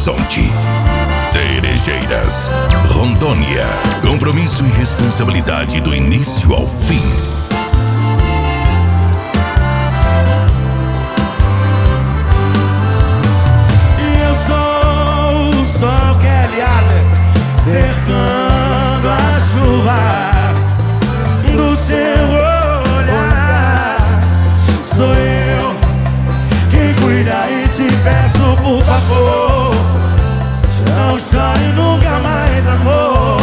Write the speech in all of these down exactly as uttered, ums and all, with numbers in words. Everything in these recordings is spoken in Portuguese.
Horizonte. Cerejeiras, Rondônia. Compromisso e responsabilidade do início ao fim. E eu sou o sol que é aliado, cercando a chuva do seu olhar. Sou eu quem cuida e te peço, por favor, não chore nunca mais, amor.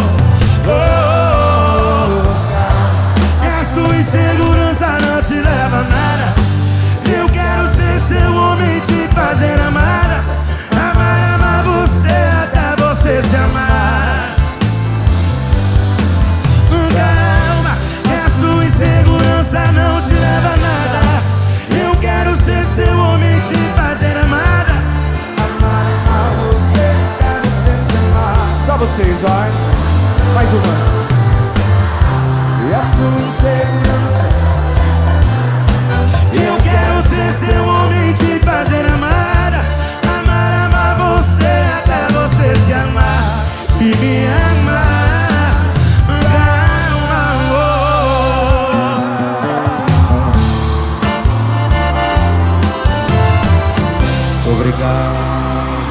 Oh, oh. A sua insegurança não te leva a nada. Eu quero ser seu homem e te fazer amar. Amar, amar você até você se amar. Calma, a sua insegurança não te leva a nada. Eu quero ser seu homem e te fazer amar. Amar, amar você até você se amar. Só vocês, vai. Mais uma. E a sua insegurança, eu quero ser seu homem e te fazer amar. Amar, amar você até você se amar. E me amar. Calma, amor. Obrigado.